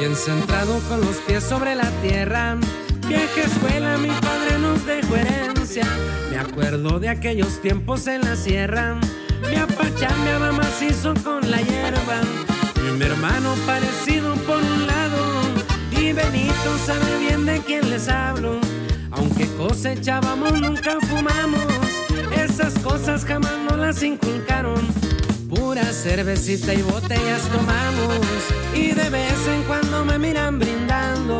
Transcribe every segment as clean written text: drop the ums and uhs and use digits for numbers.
bien centrado con los pies sobre la tierra. Vieja escuela, mi padre nos dejó herencia. Me acuerdo de aquellos tiempos en la sierra. Mi papá chambeaba macizo con la hierba. Y mi hermano parecido por un lado. Y Benito sabe bien de quién les hablo. Aunque cosechábamos, nunca fumamos. Esas cosas jamás nos las inculcaron. Pura cervecita y botellas tomamos. Y de vez en cuando me miran brindando.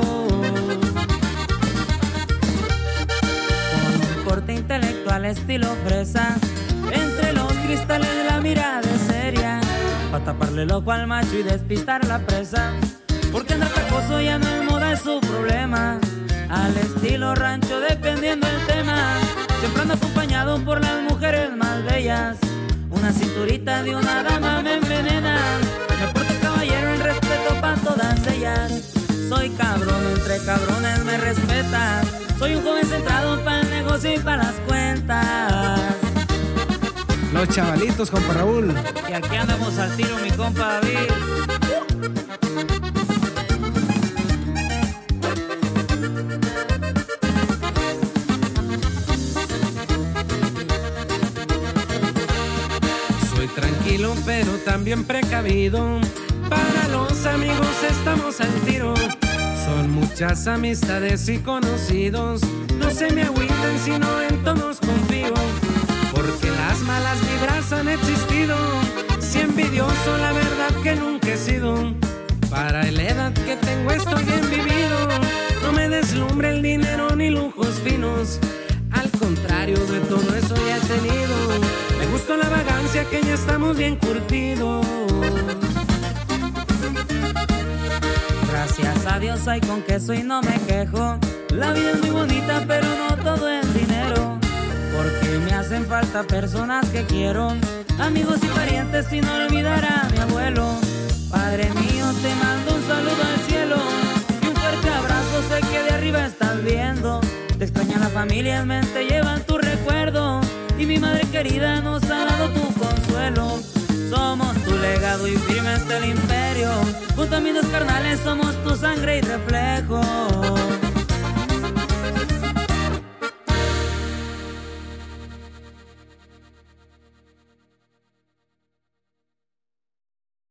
Con un corte intelectual estilo fresa, entre los cristales la mirada es seria, pa' taparle el ojo al macho y despistar la presa. Porque andar tacoso ya no es moda, es su problema. Al estilo rancho dependiendo el tema. Siempre ando acompañado por las mujeres más bellas. Una cinturita de una dama me envenena. Me porto caballero, el respeto pa' todas ellas. Soy cabrón, entre cabrones me respetas. Soy un joven centrado pa' el negocio y pa' las cuentas. Los chavalitos, compa Raúl. Y aquí andamos al tiro, mi compa David. Tranquilo pero también precavido. Para los amigos estamos al tiro. Son muchas amistades y conocidos. No se me agüiten si no en todos confío. Porque las malas vibras han existido. Si envidioso la verdad que nunca he sido. Para la edad que tengo estoy bien vivido. No me deslumbra el dinero ni lujos finos. Al contrario de todo eso ya he tenido. Me gusta la vagancia que ya estamos bien curtidos. Gracias a Dios hay con queso y no me quejo. La vida es muy bonita pero no todo es dinero. Porque me hacen falta personas que quiero. Amigos y parientes sin olvidar a mi abuelo. Padre mío, te mando un saludo al cielo. Y un fuerte abrazo, sé que de arriba estás viendo. Te extraña la familia, en mente llevan tu recuerdo. Y mi madre querida nos ha dado tu consuelo. Somos tu legado y firme está el imperio. Junto a mis dos carnales somos tu sangre y reflejo.